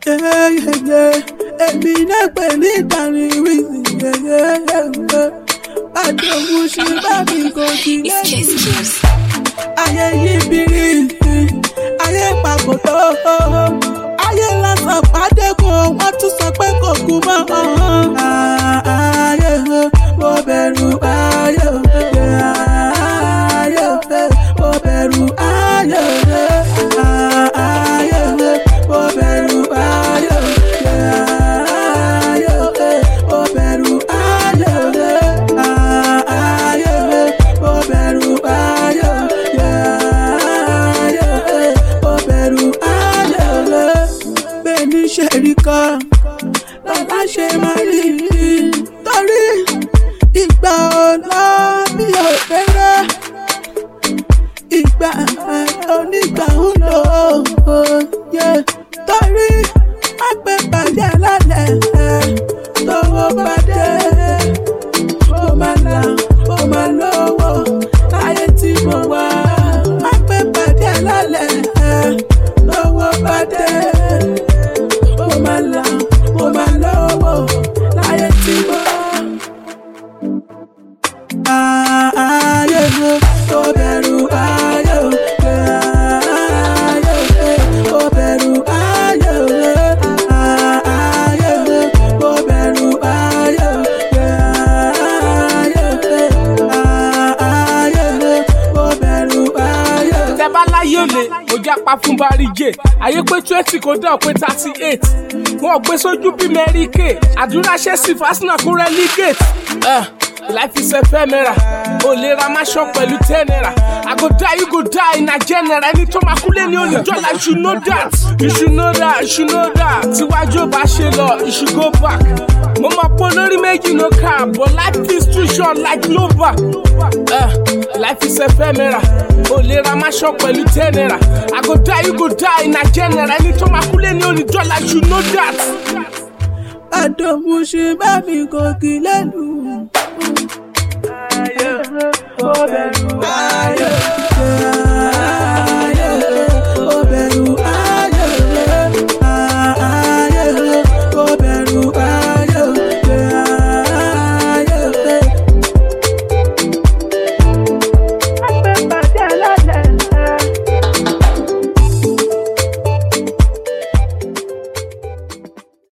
Èmi náà pè ní ìdarí wíìsì àdéhùn ṣe bá mi kò sí lẹ́yìn. Ayé yìí bìrì ayé papò tó ayé lásán pàdégùn wọ́n tún sọ pé kò kú mọ́. Ayé mo bẹ̀rù ayé mo bẹ̀rù ayé mo bẹ̀rù ayé mo bẹ̀rù ayé mo bẹ̀rù ayé mo bẹ̀rù ayé bẹ́ẹ̀ ni ṣẹ̀rí kan lọ́la ṣe máa rí torí ìgbà ọ̀la mi ò fẹ́rẹ́ ìgbà onígbà ń lò ó torí àgbẹ̀ bàjẹ́ lálẹ́ tọwọ́ bàdé ó máa là ó máa lówó láyé tí mo wá àgbẹ̀ bàjẹ́ lálẹ́ tọwọ́ bàdé ó máa là ó máa lówó láyé tí mo wá. Ayé mo bẹ̀rù ayé mo bẹ̀rù ayé mo bẹ̀rù ayé mo bẹ̀rù ayé. Tẹ́bá láyé òlè mo jápa fún Bàríjè ayé pé 20 kò dá pé 38 wọ́n gbé sójú bí mẹ́ríkè àdúrà ṣẹ́sì fásínà kó rẹ́lígèètì. Life is ephemeral. Olè ra máṣọ pẹ̀lú 10 naira. I go die, you go die in a general. Ẹni tó máa kú lé ní olùjọ́lá, you should know that. You should know that, you should know that. Tíwájú bá ṣe lọ, you should go back. Mo máa pọ́n lórí méjì no car, but life is too short like Glover. Life is ephemeral. Olè ra máṣọ pẹ̀lú 10 naira. I go die, you go die in a general. Ẹni tó máa kú lé ní olùjọ́lá, you should know that. Àdòmù ṣe bá mi gòkè lẹ́nu. Ayé mo bẹ̀rù ayé.